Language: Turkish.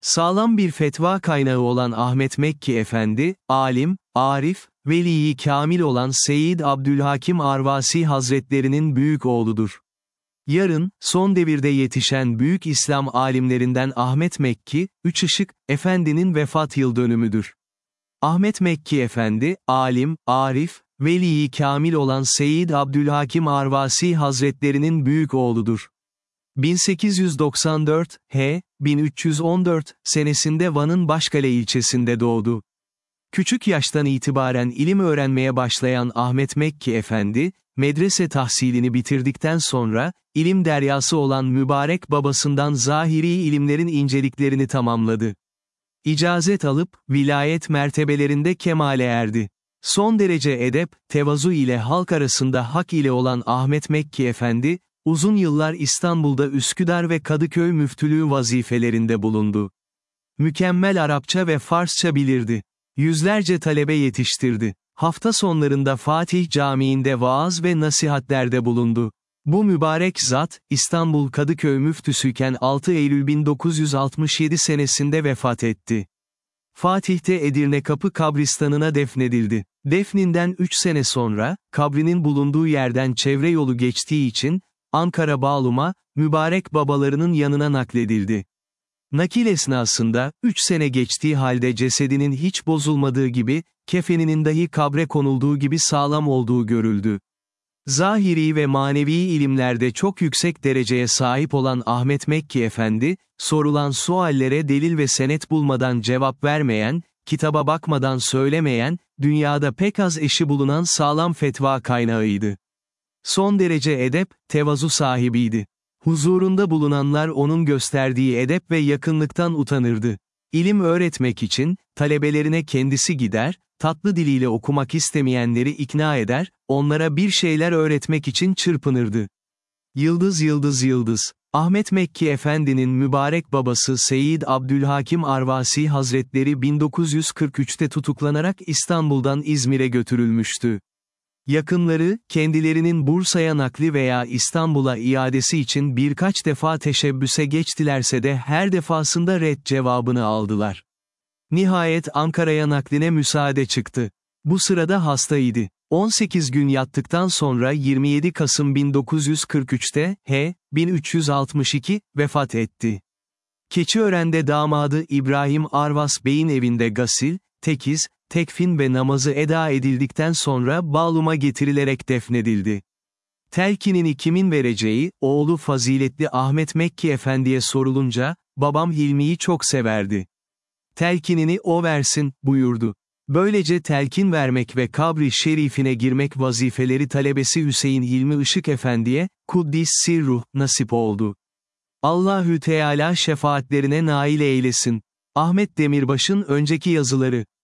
Sağlam bir fetva kaynağı olan Ahmet Mekki Efendi, alim, arif, veli-i kamil olan Seyyid Abdülhakim Arvasi Hazretlerinin büyük oğludur. Yarın, son devirde yetişen büyük İslam alimlerinden Ahmet Mekki, Üçışık, Efendi'nin vefat yıl dönümüdür. Ahmet Mekki Efendi, alim, arif, veli-i kamil olan Seyyid Abdülhakim Arvasi Hazretlerinin büyük oğludur. 1894, 1314 senesinde Van'ın Başkale ilçesinde doğdu. Küçük yaştan itibaren ilim öğrenmeye başlayan Ahmet Mekki Efendi, medrese tahsilini bitirdikten sonra, ilim deryası olan mübarek babasından zahiri ilimlerin inceliklerini tamamladı. İcazet alıp, vilayet mertebelerinde kemale erdi. Son derece edep, tevazu ile halk arasında hak ile olan Ahmet Mekki Efendi, uzun yıllar İstanbul'da Üsküdar ve Kadıköy müftülüğü vazifelerinde bulundu. Mükemmel Arapça ve Farsça bilirdi. Yüzlerce talebe yetiştirdi. Hafta sonlarında Fatih Camii'nde vaaz ve nasihatlerde bulundu. Bu mübarek zat, İstanbul Kadıköy müftüsüyken 6 Eylül 1967 senesinde vefat etti. Fatih'te Edirne Kapı kabristanına defnedildi. Defninden 3 sene sonra, kabrinin bulunduğu yerden çevre yolu geçtiği için, Ankara Bağlum'a, mübarek babalarının yanına nakledildi. Nakil esnasında, 3 sene geçtiği halde cesedinin hiç bozulmadığı gibi, kefeninin dahi kabre konulduğu gibi sağlam olduğu görüldü. Zahiri ve manevi ilimlerde çok yüksek dereceye sahip olan Ahmet Mekki Efendi, sorulan suallere delil ve senet bulmadan cevap vermeyen, kitaba bakmadan söylemeyen, dünyada pek az eşi bulunan sağlam fetva kaynağıydı. Son derece edep, tevazu sahibiydi. Huzurunda bulunanlar onun gösterdiği edep ve yakınlıktan utanırdı. İlim öğretmek için, talebelerine kendisi gider, tatlı diliyle okumak istemeyenleri ikna eder, onlara bir şeyler öğretmek için çırpınırdı. Yıldız yıldız yıldız. Ahmet Mekki Efendi'nin mübarek babası Seyyid Abdülhakim Arvasi Hazretleri 1943'te tutuklanarak İstanbul'dan İzmir'e götürülmüştü. Yakınları, kendilerinin Bursa'ya nakli veya İstanbul'a iadesi için birkaç defa teşebbüse geçtilerse de her defasında red cevabını aldılar. Nihayet Ankara'ya nakline müsaade çıktı. Bu sırada hastaydı. 18 gün yattıktan sonra 27 Kasım 1943'te, 1362, vefat etti. Keçiören'de damadı İbrahim Arvas Bey'in evinde gasil, tekiz, tekfin ve namazı eda edildikten sonra Bağlum'a getirilerek defnedildi. Telkinini kimin vereceği, oğlu faziletli Ahmet Mekki Efendi'ye sorulunca, babam Hilmi'yi çok severdi. Telkinini o versin, buyurdu. Böylece telkin vermek ve kabri şerifine girmek vazifeleri talebesi Hüseyin Hilmi Işık Efendi'ye, Kuddis Sirruh, nasip oldu. Allahü Teala şefaatlerine nail eylesin. Ahmet Demirbaş'ın önceki yazıları